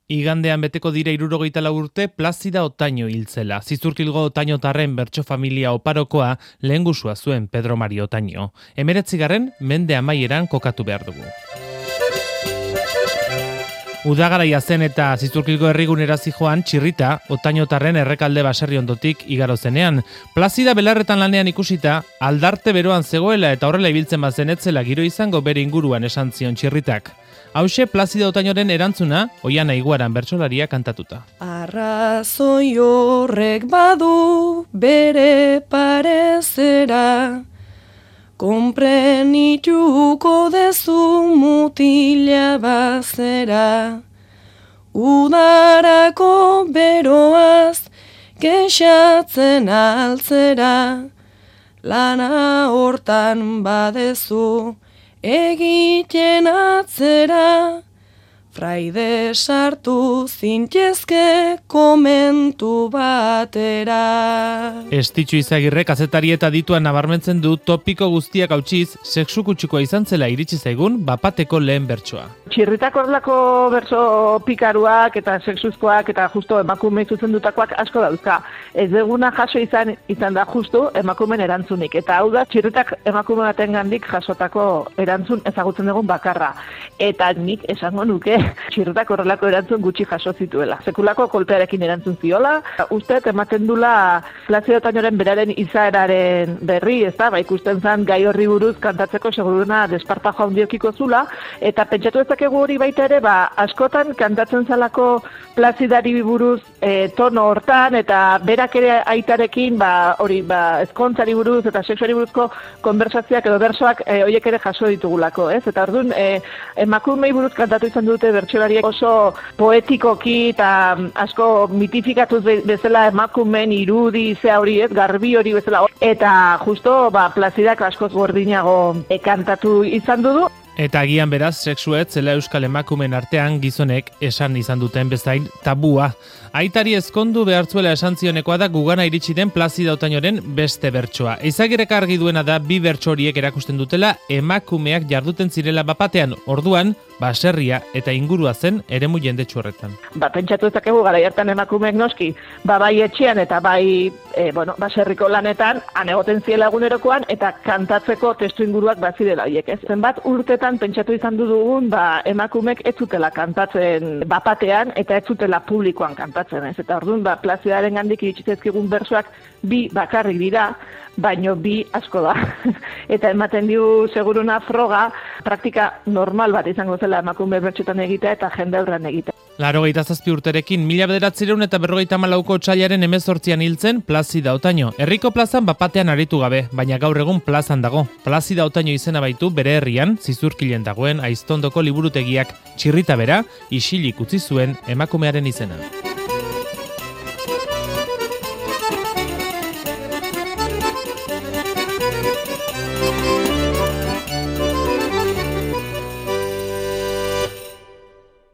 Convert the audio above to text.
Igandean beteko dira 74 urte Plazida Otaño hiltzela. Zizurkilgo Otañotarren bertso familia oparokoa lehengusua zuen Pedro Mario Otaño. 19. mende amaieran kokatu behar dugu. Udagaraia zen eta Zizurkilgo herrigunera zijoan txirrita Otañotarren errekalde baserri ondotik igaro zenean. Plazida belarretan lanean ikusita, aldarte beroan zegoela eta horrela ibiltzen bazen etzela giro izango bere inguruan esan zion txirritak. Hauxe Plazida Otañoren erantzuna, Oiana Iguaran bertsolaria kantatuta. Arrazoi horrek badu bere parezera, konprenituko dezu mutila bazera, udarako beroaz kexatzen altzera, lana hortan badezu egiten atzera, fraide sartu zintezke komentu batera. Estitxu Izagirre kazetari eta dituan nabarmentzen du topiko guztiak hautsiz sexu kutsikoa izan zela iritsi zaigun bapateko lehen bertsoa. Txirritak horrelako bertso pikaruak eta sexuzkoak eta justo emakume zuzendutakoak asko dauzka. Ez deguna jaso izan da justu emakumen erantzunik. Eta hau da txirritak emakume batengandik jasotako erantzun ezagutzen dugun bakarra. Eta nik esango nuke txirritak horrelako erantzun gutxi jaso zituela. Sekulako kolpearekin erantzun ziola. Uste ematen dula Plazida Otañoren beraren izaeraren berri, ez da? Ikusten zen gai horri buruz kantatzeko seguruna desparpajo handiokiko zula. Eta pentsatu ezakegu hori baita ere, askotan kantatzen zalako Plazidari buruz tono hortan, eta berak ere aitarekin ezkontzari buruz eta sexuari buruzko konversazioak edo bersoak horiek ere jaso ditugulako, ez? Eta orduan emakumei buruz kantatu izan dute bertsolariek oso poetikoki eta asko mitifikatuz bezala emakumen irudi zea hori, ez? Garbi hori bezala. Eta justo Plazidak askoz gordinago kantatu izan du. Eta agian beraz, sexuet zela euskal emakumen artean gizonek esan izan duten bezain tabua. Aitari ezkondu behartzuela esan zionekoa da gugana iritsi den Plazida Otañoren beste bertsoa. Izagirrek argi duena da bi bertso horiek erakusten dutela emakumeak jarduten zirela bapatean, orduan, baserria eta ingurua zen eremu jendetsu horretan. Pentsatu ezakegu gara hartan emakumeek noski, bai etxean eta bai baserriko lanetan, han egoten ziela egunerokoan eta kantatzeko testu inguruak bazirela horiek, ez? Zenbat urtetan pentsatu izan dugun, emakumeek ez zutela kantatzen bapatean eta ez zutela publikoan kantatzen, ez? Eta orduan, Plazidaren gandik iritsi zaizkigun bersoak bi bakarrik dira, baino bi asko da. Eta ematen diu seguruna froga, praktika normal bat izango zela emakume bertsotan egitea eta jende aurrean egitea. 87 urterekin, 1954ko otsailaren 18an hiltzen Plazida Otaño. Herriko plazan bapatean aritu gabe, baina gaur egun plazan dago. Plazida Otaño izena baitu bere herrian, Zizurkilen dagoen Aiztondoko liburutegiak. Txirrita bera, isilik utzi zuen emakumearen izena.